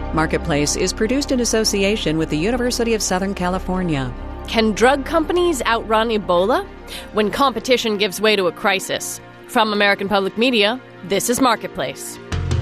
Marketplace is produced in association with the University of Southern California. Can drug companies outrun Ebola? When competition gives way to a crisis. From American Public Media, this is Marketplace.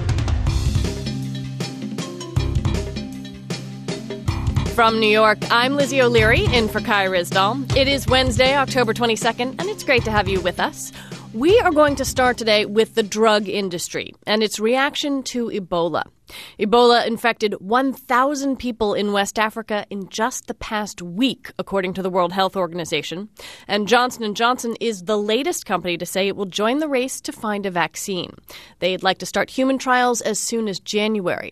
From New York, I'm Lizzie O'Leary, in for Kai Ryssdal. It is Wednesday, October 22nd, and it's great to have you with us. We are going to start today with the drug industry and its reaction to Ebola. Ebola infected 1,000 people in West Africa in just the past week, according to the World Health Organization. And Johnson & Johnson is the latest company to say it will join the race to find a vaccine. They'd like to start human trials as soon as January.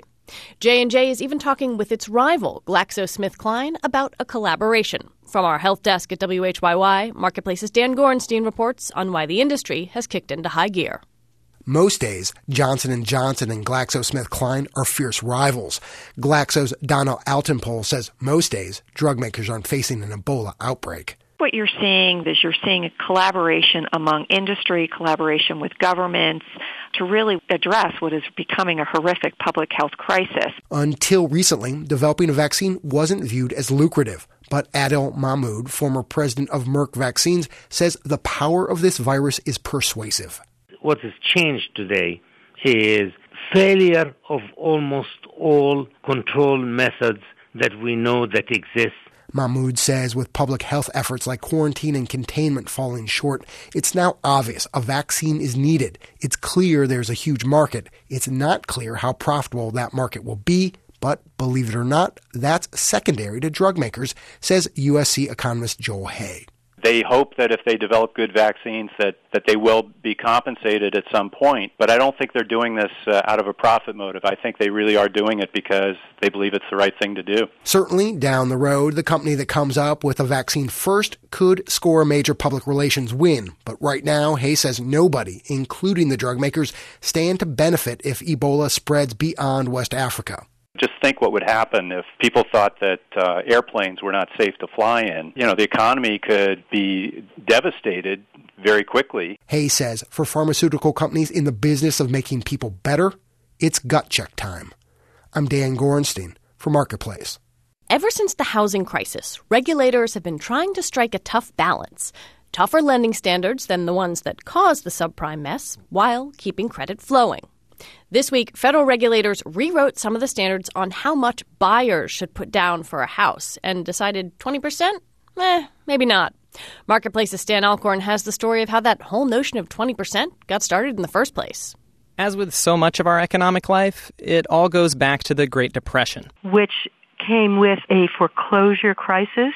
J&J is even talking with its rival, GlaxoSmithKline, about a collaboration. From our health desk at WHYY, Marketplace's Dan Gorenstein reports on why the industry has kicked into high gear. Most days, Johnson & Johnson and GlaxoSmithKline are fierce rivals. Glaxo's Donald Altenpole says most days, drug makers aren't facing an Ebola outbreak. What you're seeing is a collaboration among industry, collaboration with governments to really address what is becoming a horrific public health crisis. Until recently, developing a vaccine wasn't viewed as lucrative. But Adil Mahmoud, former president of Merck Vaccines, says the power of this virus is persuasive. What has changed today is failure of almost all control methods that we know that exist. Mahmoud says with public health efforts like quarantine and containment falling short, it's now obvious a vaccine is needed. It's clear there's a huge market. It's not clear how profitable that market will be, but believe it or not, that's secondary to drug makers, says USC economist Joel Hay. They hope that if they develop good vaccines that they will be compensated at some point. But I don't think they're doing this out of a profit motive. I think they really are doing it because they believe it's the right thing to do. Certainly, down the road, the company that comes up with a vaccine first could score a major public relations win. But right now, Hay says nobody, including the drug makers, stand to benefit if Ebola spreads beyond West Africa. Just think what would happen if people thought that airplanes were not safe to fly in. The economy could be devastated very quickly. Hay says for pharmaceutical companies in the business of making people better, it's gut check time. I'm Dan Gorenstein for Marketplace. Ever since the housing crisis, regulators have been trying to strike a tough balance. Tougher lending standards than the ones that caused the subprime mess, while keeping credit flowing. This week, federal regulators rewrote some of the standards on how much buyers should put down for a house and decided 20%? Maybe not. Marketplace's Stan Alcorn has the story of how that whole notion of 20% got started in the first place. As with so much of our economic life, it all goes back to the Great Depression, which came with a foreclosure crisis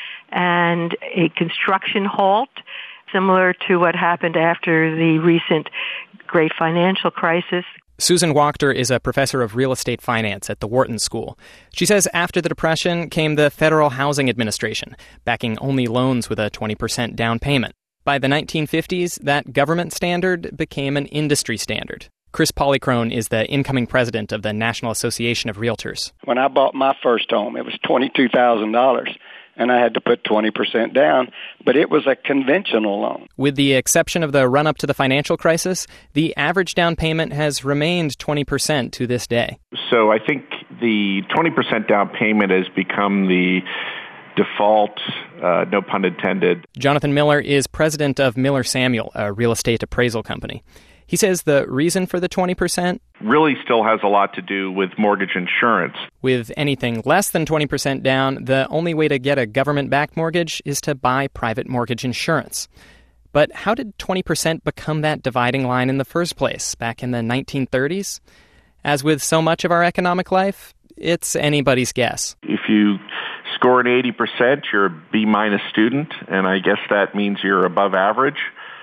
and a construction halt, similar to what happened after the recent great financial crisis. Susan Wachter is a professor of real estate finance at the Wharton School. She says after the Depression came the Federal Housing Administration, backing only loans with a 20% down payment. By the 1950s, that government standard became an industry standard. Chris Polychrone is the incoming president of the National Association of Realtors. When I bought my first home, it was $22,000. And I had to put 20% down, but it was a conventional loan. With the exception of the run-up to the financial crisis, the average down payment has remained 20% to this day. So I think the 20% down payment has become the default, no pun intended. Jonathan Miller is president of Miller Samuel, a real estate appraisal company. He says the reason for the 20% really still has a lot to do with mortgage insurance. With anything less than 20% down, the only way to get a government-backed mortgage is to buy private mortgage insurance. But how did 20% become that dividing line in the first place, back in the 1930s? As with so much of our economic life, it's anybody's guess. If you score an 80%, you're a B-minus student, and I guess that means you're above average.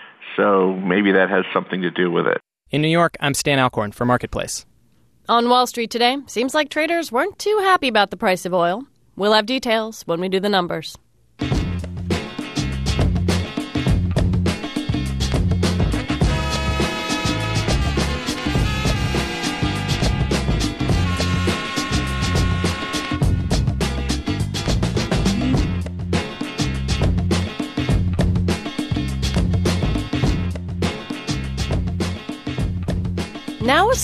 So maybe that has something to do with it. In New York, I'm Stan Alcorn for Marketplace. On Wall Street today, seems like traders weren't too happy about the price of oil. We'll have details when we do the numbers. Now a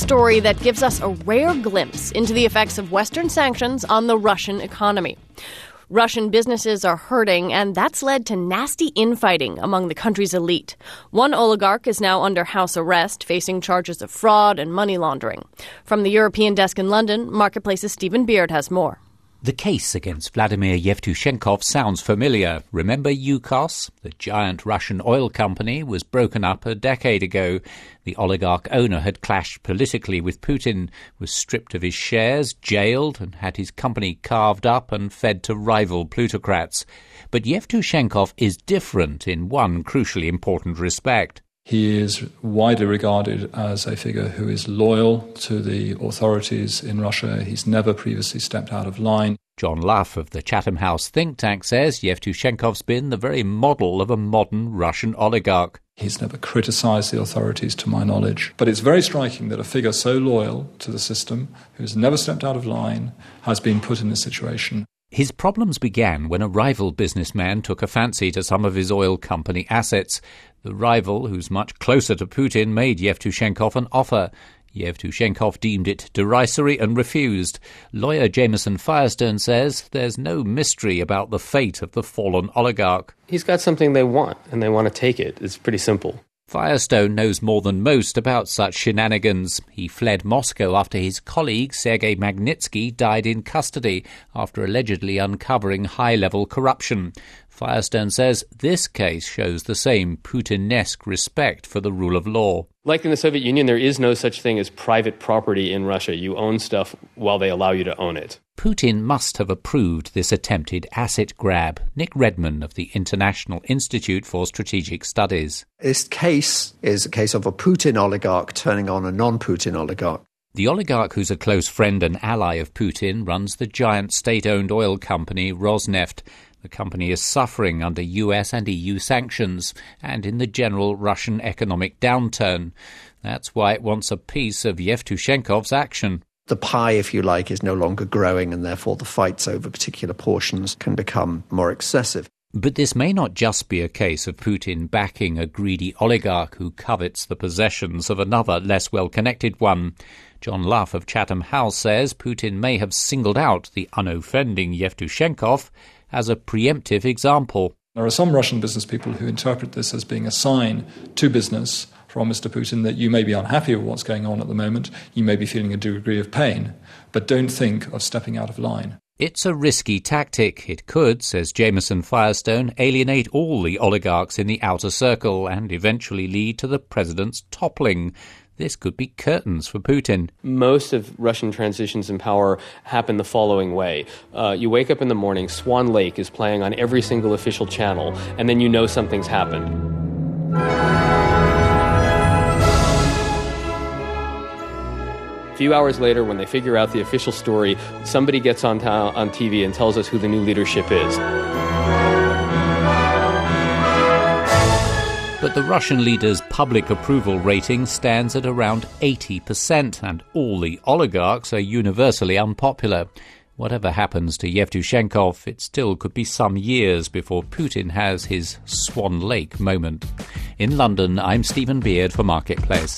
story that gives us a rare glimpse into the effects of Western sanctions on the Russian economy. Russian businesses are hurting, and that's led to nasty infighting among the country's elite. One oligarch is now under house arrest, facing charges of fraud and money laundering. From the European desk in London, Marketplace's Stephen Beard has more. The case against Vladimir Yevtushenkov sounds familiar. Remember Yukos? The giant Russian oil company was broken up a decade ago. The oligarch owner had clashed politically with Putin, was stripped of his shares, jailed, and had his company carved up and fed to rival plutocrats. But Yevtushenkov is different in one crucially important respect. He is widely regarded as a figure who is loyal to the authorities in Russia. He's never previously stepped out of line. John Luff of the Chatham House think tank says Yevtushenkov's been the very model of a modern Russian oligarch. He's never criticised the authorities, to my knowledge. But it's very striking that a figure so loyal to the system, who's never stepped out of line, has been put in this situation. His problems began when a rival businessman took a fancy to some of his oil company assets. The rival, who's much closer to Putin, made Yevtushenkov an offer. Yevtushenkov deemed it derisory and refused. Lawyer Jameson Firestone says there's no mystery about the fate of the fallen oligarch. He's got something they want, and they want to take it. It's pretty simple. Firestone knows more than most about such shenanigans. He fled Moscow after his colleague Sergei Magnitsky died in custody after allegedly uncovering high-level corruption. Firestone says this case shows the same Putin-esque respect for the rule of law. Like in the Soviet Union, there is no such thing as private property in Russia. You own stuff while they allow you to own it. Putin must have approved this attempted asset grab. Nick Redman of the International Institute for Strategic Studies. This case is a case of a Putin oligarch turning on a non-Putin oligarch. The oligarch, who's a close friend and ally of Putin, runs the giant state-owned oil company Rosneft. The company is suffering under US and EU sanctions and in the general Russian economic downturn. That's why it wants a piece of Yevtushenkov's action. The pie, if you like, is no longer growing, and therefore the fights over particular portions can become more excessive. But this may not just be a case of Putin backing a greedy oligarch who covets the possessions of another, less well-connected one. John Luff of Chatham House says Putin may have singled out the unoffending Yevtushenkov as a preemptive example. There are some Russian business people who interpret this as being a sign to business from Mr. Putin that you may be unhappy with what's going on at the moment, you may be feeling a degree of pain, but don't think of stepping out of line. It's a risky tactic. It could, says Jameson Firestone, alienate all the oligarchs in the outer circle and eventually lead to the president's toppling. This could be curtains for Putin. Most of Russian transitions in power happen the following way. You wake up in the morning, Swan Lake is playing on every single official channel, and then you know something's happened. A few hours later, when they figure out the official story, somebody gets on TV and tells us who the new leadership is. But the Russian leader's public approval rating stands at around 80%, and all the oligarchs are universally unpopular. Whatever happens to Yevtushenkov, it still could be some years before Putin has his Swan Lake moment. In London, I'm Stephen Beard for Marketplace.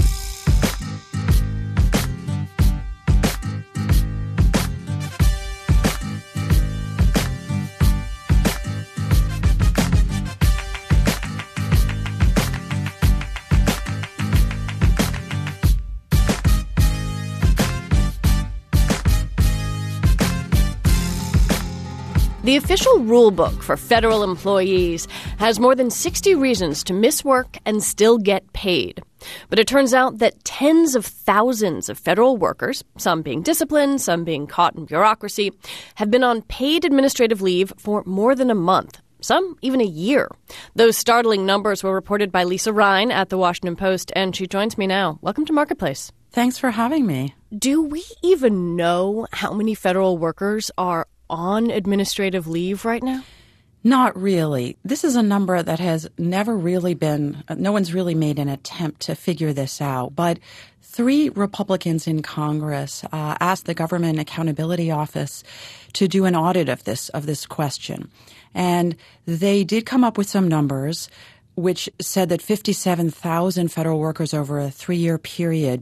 The official rulebook for federal employees has more than 60 reasons to miss work and still get paid. But it turns out that tens of thousands of federal workers, some being disciplined, some being caught in bureaucracy, have been on paid administrative leave for more than a month, some even a year. Those startling numbers were reported by Lisa Ryan at The Washington Post, and she joins me now. Welcome to Marketplace. Thanks for having me. Do we even know how many federal workers are on administrative leave right now? Not really. This is a number that has never really been, no one's really made an attempt to figure this out. But 3 Republicans in Congress asked the Government Accountability Office to do an audit of this question. And they did come up with some numbers which said that 57,000 federal workers over a 3-year period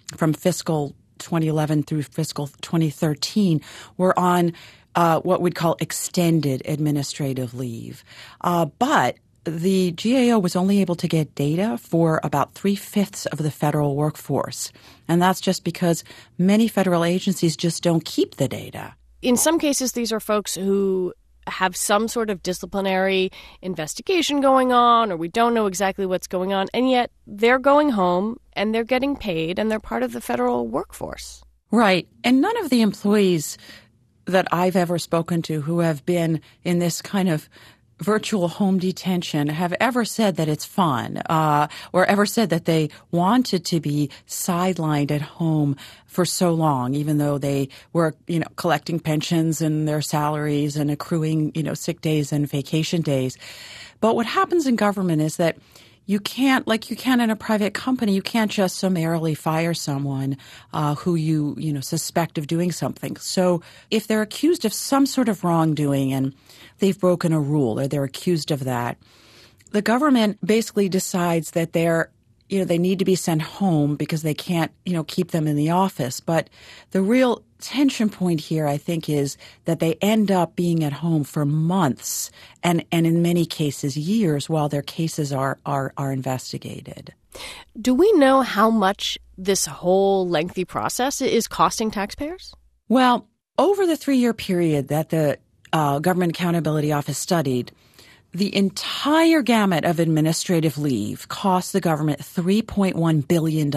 from fiscal 2011 through fiscal 2013 were on what we'd call extended administrative leave. But the GAO was only able to get data for about 3/5 of the federal workforce. And that's just because many federal agencies just don't keep the data. In some cases, these are folks who have some sort of disciplinary investigation going on, or we don't know exactly what's going on, and yet they're going home and they're getting paid and they're part of the federal workforce. Right. And none of the employees that I've ever spoken to who have been in this kind of virtual home detention have ever said that it's fun, or ever said that they wanted to be sidelined at home for so long, even though they were, collecting pensions and their salaries and accruing, sick days and vacation days. But what happens in government is that you can't, like you can in a private company, you can't just summarily fire someone who you suspect of doing something. So if they're accused of some sort of wrongdoing and they've broken a rule or they're accused of that, the government basically decides that they need to be sent home because they can't, keep them in the office. But the real tension point here, I think, is that they end up being at home for months and in many cases years while their cases are investigated. Do we know how much this whole lengthy process is costing taxpayers? Well, over the 3-year period that the Government Accountability Office studied, the entire gamut of administrative leave cost the government $3.1 billion.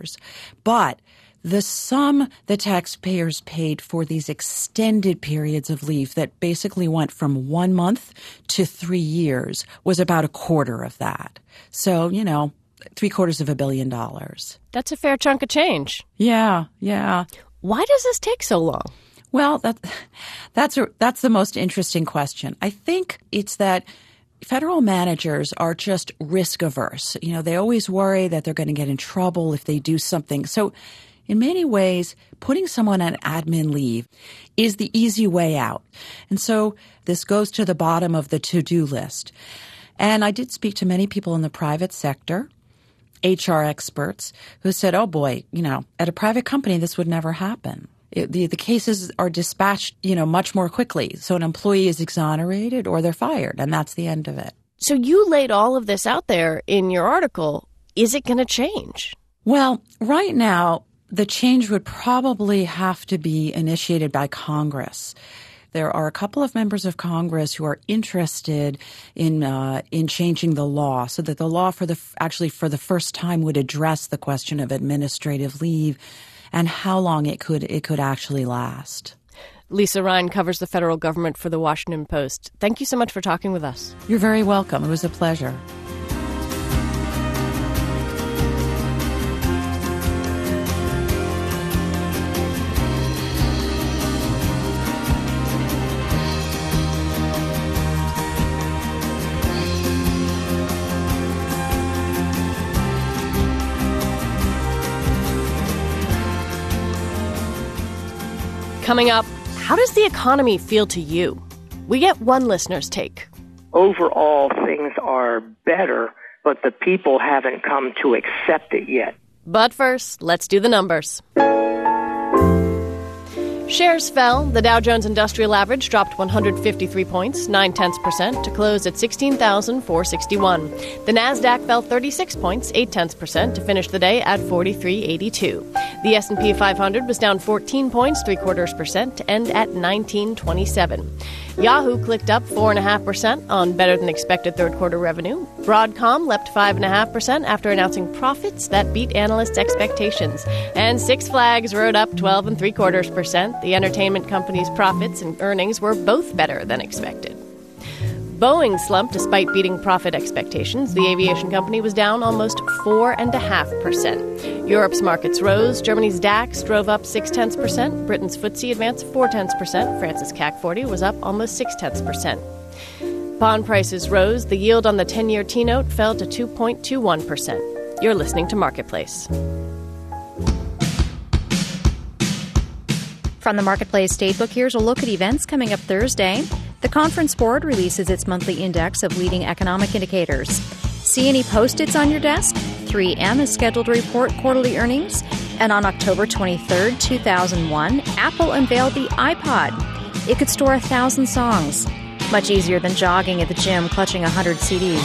But the sum the taxpayers paid for these extended periods of leave that basically went from 1 month to 3 years was about a quarter of that. So, $750 million. That's a fair chunk of change. Yeah. Why does this take so long? Well, that's the most interesting question. I think it's that federal managers are just risk averse. They always worry that they're going to get in trouble if they do something. So in many ways, putting someone on admin leave is the easy way out. And so this goes to the bottom of the to-do list. And I did speak to many people in the private sector, HR experts, who said, oh boy, at a private company, this would never happen. The cases are dispatched, much more quickly. So an employee is exonerated or they're fired, and that's the end of it. So you laid all of this out there in your article. Is it going to change? Well, right now, the change would probably have to be initiated by Congress. There are a couple of members of Congress who are interested in changing the law so that the law for the first time would address the question of administrative leave and how long it could actually last. Lisa Ryan covers the federal government for The Washington Post. Thank you so much for talking with us. You're very welcome. It was a pleasure. Coming up, how does the economy feel to you? We get one listener's take. Overall, things are better, but the people haven't come to accept it yet. But first, let's do the numbers. Shares fell. The Dow Jones Industrial Average dropped 153 points, 0.9%, to close at 16,461. The Nasdaq fell 36 points, 0.8%, to finish the day at 4382. The S&P 500 was down 14 points, 0.75%, to end at 1927. Yahoo clicked up 4.5% on better-than-expected third-quarter revenue. Broadcom leapt 5.5% after announcing profits that beat analysts' expectations. And Six Flags rode up 12.75%. The entertainment company's profits and earnings were both better than expected. Boeing slumped despite beating profit expectations. The aviation company was down almost 4.5%. Europe's markets rose. Germany's DAX drove up 0.6%. Britain's FTSE advanced 0.4%. France's CAC 40 was up almost 0.6%. Bond prices rose. The yield on the 10-year T-note fell to 2.21%. You're listening to Marketplace. From the Marketplace Statebook, here's a look at events coming up Thursday. The Conference Board releases its monthly index of leading economic indicators. See any Post-its on your desk? 3M is scheduled to report quarterly earnings. And on October 23, 2001, Apple unveiled the iPod. It could store 1,000 songs. Much easier than jogging at the gym clutching 100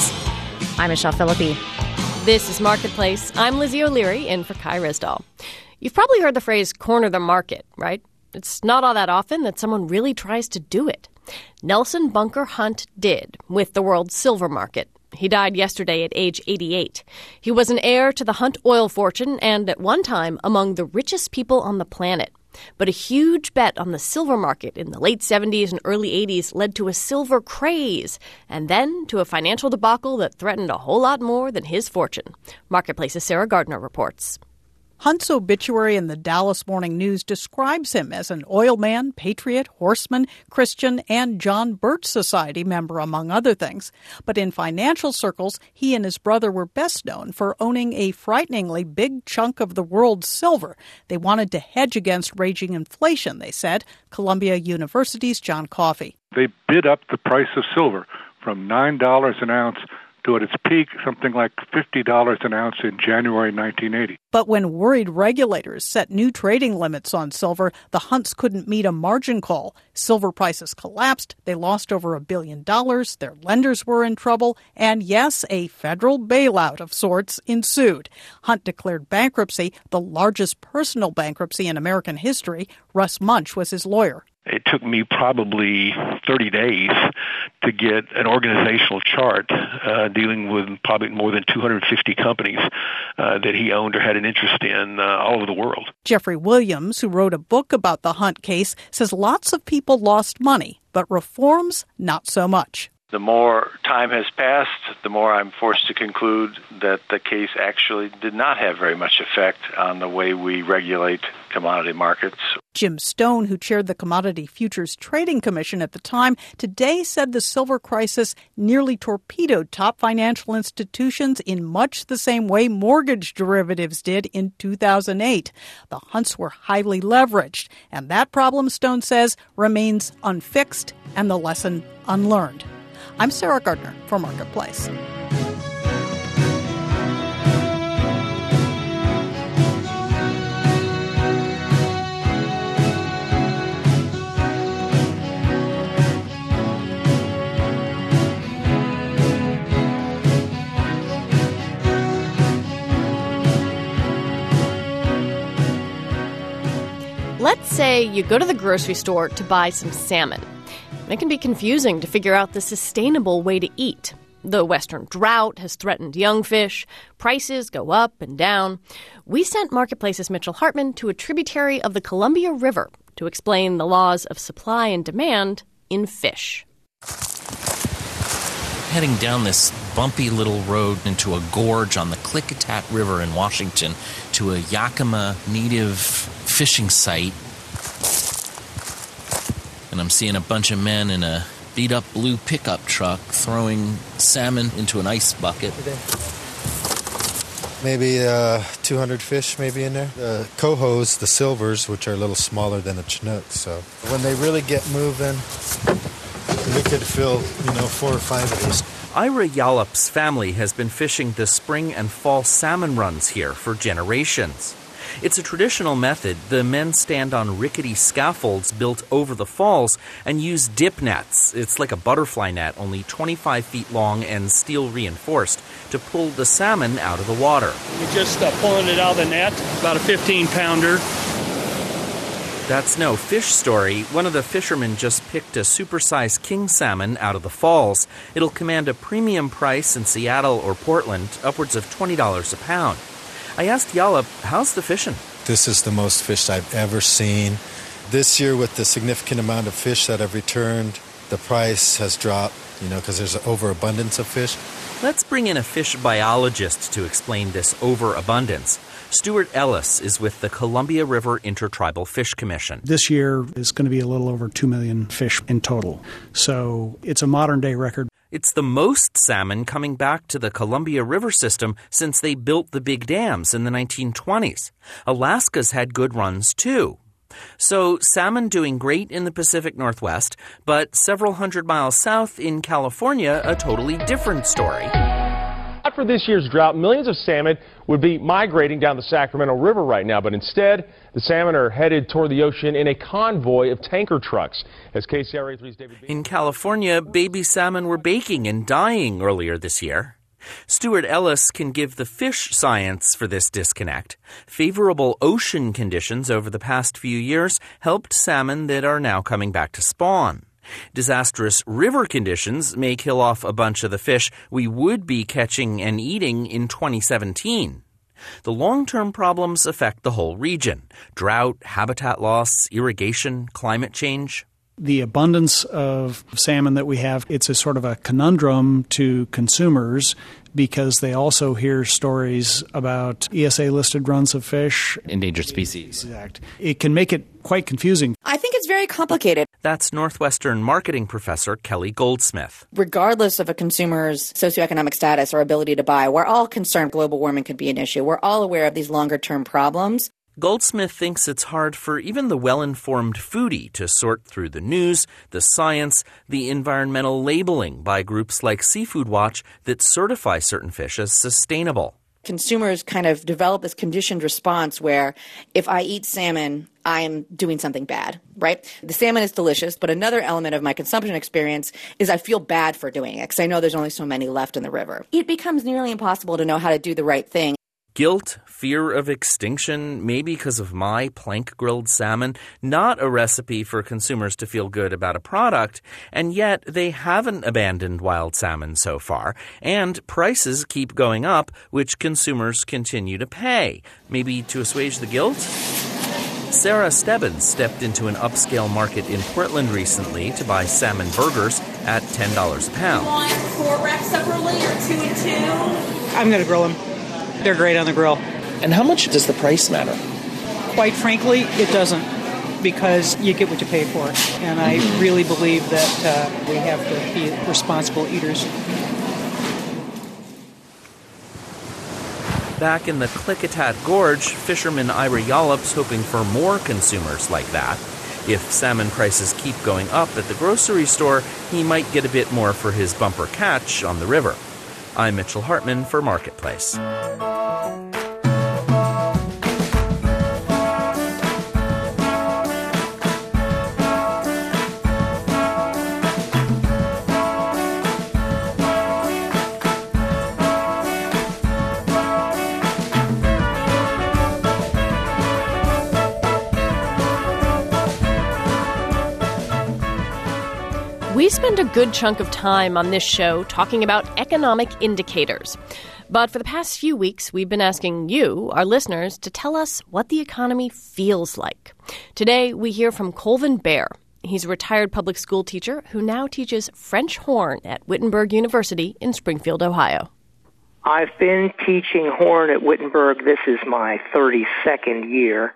CDs. I'm Michelle Philippi. This is Marketplace. I'm Lizzie O'Leary, in for Kai Risdall. You've probably heard the phrase corner the market, right? It's not all that often that someone really tries to do it. Nelson Bunker Hunt did with the world's silver market. He died yesterday at age 88. He was an heir to the Hunt oil fortune and, at one time, among the richest people on the planet. But a huge bet on the silver market in the late 70s and early 80s led to a silver craze, and then to a financial debacle that threatened a whole lot more than his fortune. Marketplace's Sarah Gardner reports. Hunt's obituary in the Dallas Morning News describes him as an oil man, patriot, horseman, Christian, and John Birch Society member, among other things. But in financial circles, he and his brother were best known for owning a frighteningly big chunk of the world's silver. They wanted to hedge against raging inflation, they said. Columbia University's John Coffey. They bid up the price of silver from $9 an ounce to at its peak, something like $50 an ounce in January 1980. But when worried regulators set new trading limits on silver, the Hunts couldn't meet a margin call. Silver prices collapsed. They lost over $1 billion. Their lenders were in trouble. And yes, a federal bailout of sorts ensued. Hunt declared bankruptcy, the largest personal bankruptcy in American history. Russ Munch was his lawyer. It took me probably 30 days to get an organizational chart dealing with probably more than 250 companies that he owned or had an interest in all over the world. Jeffrey Williams, who wrote a book about the Hunt case, says lots of people lost money, but reforms, not so much. The more time has passed, the more I'm forced to conclude that the case actually did not have very much effect on the way we regulate commodity markets. Jim Stone, who chaired the Commodity Futures Trading Commission at the time, today said the silver crisis nearly torpedoed top financial institutions in much the same way mortgage derivatives did in 2008. The Hunts were highly leveraged, and that problem, Stone says, remains unfixed and the lesson unlearned. I'm Sarah Gardner for Marketplace. Let's say you go to the grocery store to buy some salmon. It can be confusing to figure out the sustainable way to eat. The western drought has threatened young fish. Prices go up and down. We sent Marketplace's Mitchell Hartman to a tributary of the Columbia River to explain the laws of supply and demand in fish. Heading down this bumpy little road into a gorge on the Klickitat River in Washington to a Yakima native fishing site. And I'm seeing a bunch of men in a beat-up blue pickup truck throwing salmon into an ice bucket. Maybe 200 fish maybe in there. The cohos, the silvers, which are a little smaller than a Chinook. So when they really get moving, we could fill, 4 or 5 of these. Ira Yallop's family has been fishing the spring and fall salmon runs here for generations. It's a traditional method. The men stand on rickety scaffolds built over the falls and use dip nets. It's like a butterfly net, only 25 feet long and steel reinforced, to pull the salmon out of the water. We're just pulling it out of the net, about a 15-pounder. That's no fish story. One of the fishermen just picked a supersized king salmon out of the falls. It'll command a premium price in Seattle or Portland, upwards of $20 a pound. I asked Yallop, how's the fishing? This is the most fish I've ever seen. This year, with the significant amount of fish that I've returned, the price has dropped, because there's an overabundance of fish. Let's bring in a fish biologist to explain this overabundance. Stuart Ellis is with the Columbia River Intertribal Fish Commission. This year is going to be a little over 2 million fish in total. So it's a modern-day record. It's the most salmon coming back to the Columbia River system since they built the big dams in the 1920s. Alaska's had good runs, too. So salmon doing great in the Pacific Northwest, but several hundred miles south in California, a totally different story. not for this year's drought, millions of salmon would be migrating down the Sacramento River right now, but instead, the salmon are headed toward the ocean in a convoy of tanker trucks. As KCRA 3's David Bean. In California, baby salmon were baking and dying earlier this year. Stuart Ellis can give the fish science for this disconnect. Favorable ocean conditions over the past few years helped salmon that are now coming back to spawn. Disastrous river conditions may kill off a bunch of the fish we would be catching and eating in 2017. The long-term problems affect the whole region: drought, habitat loss, irrigation, climate change. The abundance of salmon that we have, it's a sort of a conundrum to consumers because they also hear stories about ESA-listed runs of fish. Endangered species. Exact. It can make it quite confusing. I think it's very complicated. That's Northwestern marketing professor Kelly Goldsmith. Regardless of a consumer's socioeconomic status or ability to buy, we're all concerned global warming could be an issue. We're all aware of these longer-term problems. Goldsmith thinks it's hard for even the well-informed foodie to sort through the news, the science, the environmental labeling by groups like Seafood Watch that certify certain fish as sustainable. Consumers kind of develop this conditioned response where if I eat salmon, I'm doing something bad, right? The salmon is delicious, but another element of my consumption experience is I feel bad for doing it because I know there's only so many left in the river. It becomes nearly impossible to know how to do the right thing. Guilt, fear of extinction, maybe because of my plank-grilled salmon, not a recipe for consumers to feel good about a product, and yet they haven't abandoned wild salmon so far, and prices keep going up, which consumers continue to pay, maybe to assuage the guilt? Sarah Stebbins stepped into an upscale market in Portland recently to buy salmon burgers at $10 a pound. You want 4 wraps separately or 2 and 2? I'm going to grill them. They're great on the grill. And how much does the price matter? Quite frankly, it doesn't, because you get what you pay for. And I really believe that we have to be responsible eaters. Back in the Klickitat Gorge, fisherman Ira Yollop's hoping for more consumers like that. If salmon prices keep going up at the grocery store, he might get a bit more for his bumper catch on the river. I'm Mitchell Hartman for Marketplace. We spend a good chunk of time on this show talking about economic indicators. But for the past few weeks, we've been asking you, our listeners, to tell us what the economy feels like. Today, we hear from Colvin Bear. He's a retired public school teacher who now teaches French horn at Wittenberg University in Springfield, Ohio. I've been teaching horn at Wittenberg. This is my 32nd year.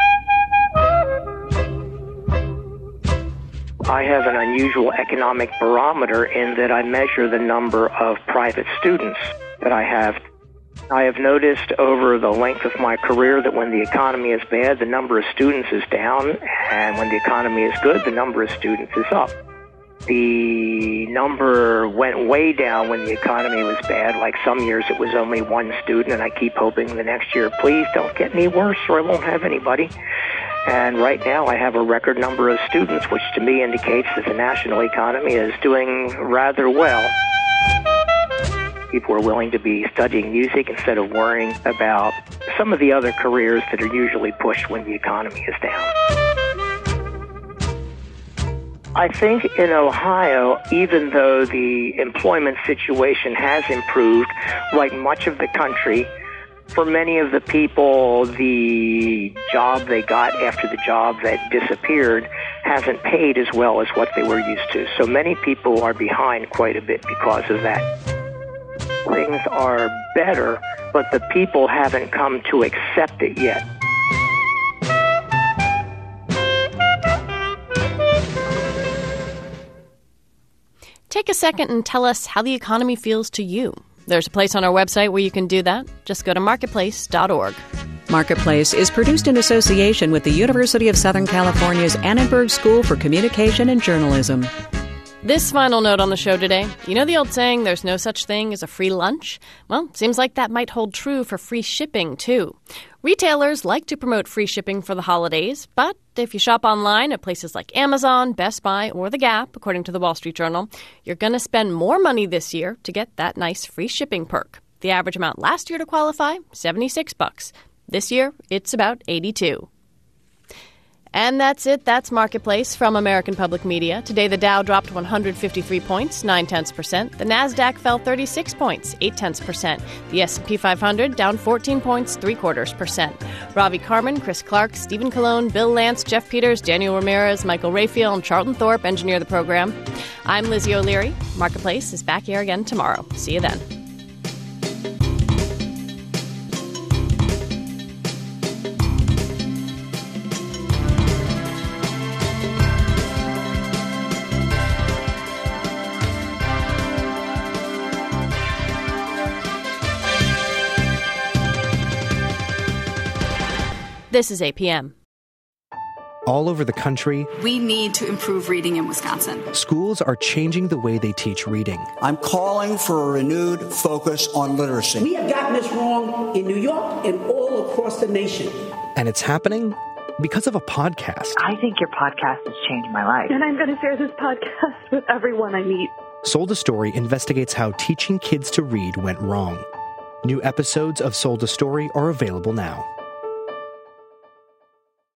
I have an unusual economic barometer in that I measure the number of private students that I have. I have noticed over the length of my career that when the economy is bad, the number of students is down, and when the economy is good, the number of students is up. The number went way down when the economy was bad. Like some years it was only 1 student, and I keep hoping the next year, please don't get any worse or I won't have anybody. And right now I have a record number of students, which to me indicates that the national economy is doing rather well. People are willing to be studying music instead of worrying about some of the other careers that are usually pushed when the economy is down. I think in Ohio, even though the employment situation has improved, like much of the country, for many of the people, the job they got after the job that disappeared hasn't paid as well as what they were used to. So many people are behind quite a bit because of that. Things are better, but the people haven't come to accept it yet. Take a second and tell us how the economy feels to you. There's a place on our website where you can do that. Just go to marketplace.org. Marketplace is produced in association with the University of Southern California's Annenberg School for Communication and Journalism. This final note on the show today. You know the old saying, there's no such thing as a free lunch? Well, seems like that might hold true for free shipping, too. Retailers like to promote free shipping for the holidays, but if you shop online at places like Amazon, Best Buy, or The Gap, according to the Wall Street Journal, you're going to spend more money this year to get that nice free shipping perk. The average amount last year to qualify, $76. This year, it's about $82. And that's it. That's Marketplace from American Public Media. Today, the Dow dropped 153 points, 0.9%. The Nasdaq fell 36 points, 0.8%. The S&P 500 down 14 points, 0.75%. Ravi Carmen, Chris Clark, Stephen Colon, Bill Lance, Jeff Peters, Daniel Ramirez, Michael Rayfield, and Charlton Thorpe engineer the program. I'm Lizzie O'Leary. Marketplace is back here again tomorrow. See you then. This is APM. All over the country, we need to improve reading in Wisconsin. Schools are changing the way they teach reading. I'm calling for a renewed focus on literacy. We have gotten this wrong in New York and all across the nation. And it's happening because of a podcast. I think your podcast has changed my life. And I'm going to share this podcast with everyone I meet. Sold a Story investigates how teaching kids to read went wrong. New episodes of Sold a Story are available now.